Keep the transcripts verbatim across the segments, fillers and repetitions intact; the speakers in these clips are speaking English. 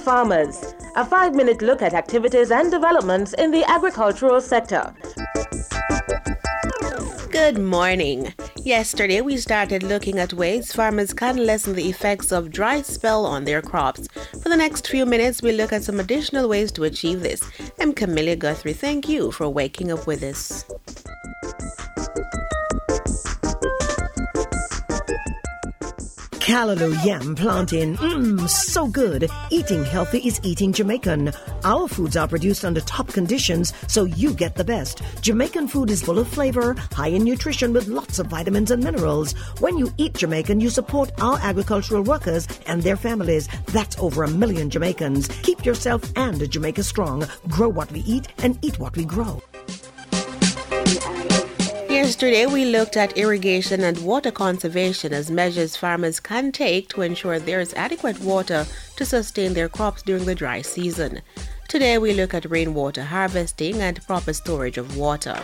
farmers. A five-minute look at activities and developments in the agricultural sector. Good morning. Yesterday, we started looking at ways farmers can lessen the effects of dry spell on their crops. For the next few minutes, we'll look at some additional ways to achieve this. I'm Camilla Guthrie. Thank you for waking up with us. Callaloo yam planting, mmm, so good. Eating healthy is eating Jamaican. Our foods are produced under top conditions, so you get the best. Jamaican food is full of flavor, high in nutrition with lots of vitamins and minerals. When you eat Jamaican, you support our agricultural workers and their families. That's over a million Jamaicans. Keep yourself and Jamaica strong. Grow what we eat and eat what we grow. Yesterday, we looked at irrigation and water conservation as measures farmers can take to ensure there is adequate water to sustain their crops during the dry season. Today, we look at rainwater harvesting and proper storage of water.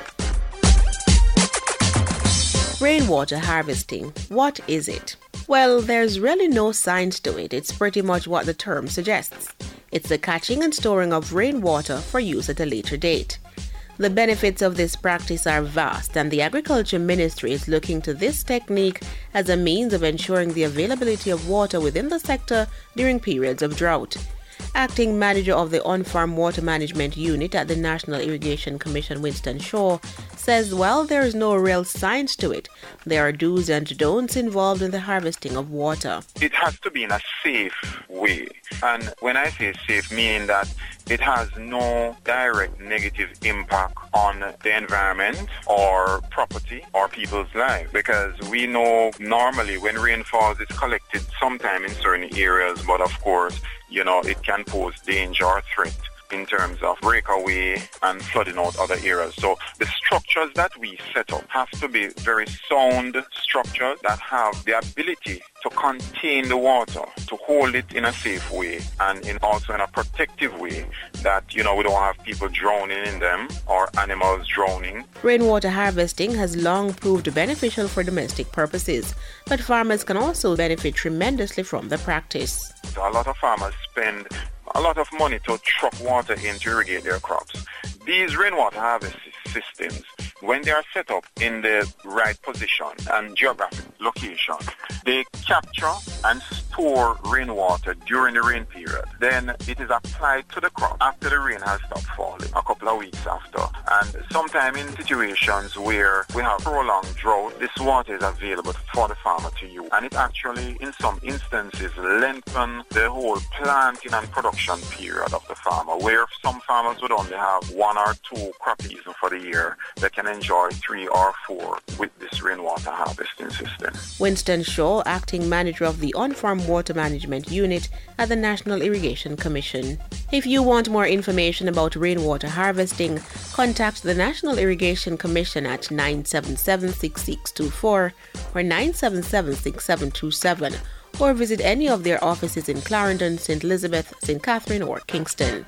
Rainwater harvesting. What is it? Well, there's really no science to it. It's pretty much what the term suggests. It's the catching and storing of rainwater for use at a later date. The benefits of this practice are vast, and the Agriculture Ministry is looking to this technique as a means of ensuring the availability of water within the sector during periods of drought. Acting Manager of the On-Farm Water Management Unit at the National Irrigation Commission, Winston Shaw, says while there is no real science to it, there are do's and don'ts involved in the harvesting of water. It has to be in a safe way. And when I say safe, meaning that it has no direct negative impact on the environment or property or people's lives. Because we know normally when rain falls, it's collected sometime in certain areas, but of course, you know, it can pose danger or threat in terms of breakaway and flooding out other areas. So the structures that we set up have to be very sound structures that have the ability to contain the water, to hold it in a safe way and in also in a protective way that, you know, we don't have people drowning in them or animals drowning. Rainwater harvesting has long proved beneficial for domestic purposes, but farmers can also benefit tremendously from the practice. So a lot of farmers spend a lot of money to truck water in to irrigate their crops. These rainwater harvest systems, when they are set up in the right position and geographic location, they capture and store rainwater during the rain period. Then it is applied to the crop after the rain has stopped falling, a couple of weeks after. And sometimes in situations where we have prolonged drought, this water is available for the farmer to use. And it actually, in some instances, lengthens the whole planting and production period of the farmer, where some farmers would only have one or two crop season for the year, they can enjoy three or four with this rainwater harvesting system. Winston Shaw, Acting Manager of the On-Farm Water Management Unit at the National Irrigation Commission. If you want more information about rainwater harvesting, contact the National Irrigation Commission at nine seven seven, six six two four or nine seven seven, six seven two seven, or visit any of their offices in Clarendon, Saint Elizabeth, Saint Catherine, or Kingston.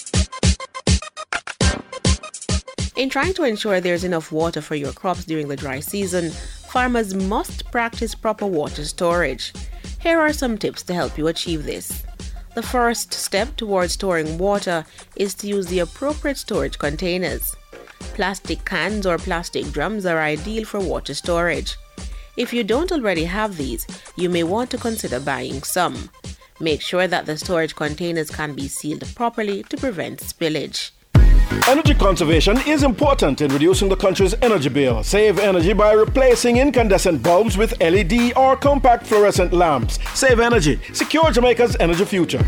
In trying to ensure there's enough water for your crops during the dry season, farmers must practice proper water storage. Here are some tips to help you achieve this. The first step towards storing water is to use the appropriate storage containers. Plastic cans or plastic drums are ideal for water storage. If you don't already have these, you may want to consider buying some. Make sure that the storage containers can be sealed properly to prevent spillage. Energy conservation is important in reducing the country's energy bill. Save energy by replacing incandescent bulbs with L E D or compact fluorescent lamps. Save energy. Secure Jamaica's energy future.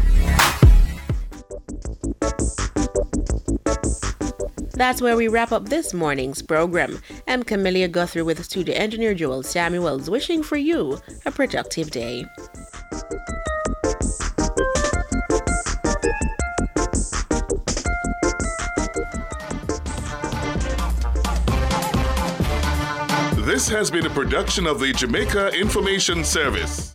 That's where we wrap up this morning's program. I'm Camilla Guthrie with studio engineer Joel Samuels, wishing for you a productive day. This has been a production of the Jamaica Information Service.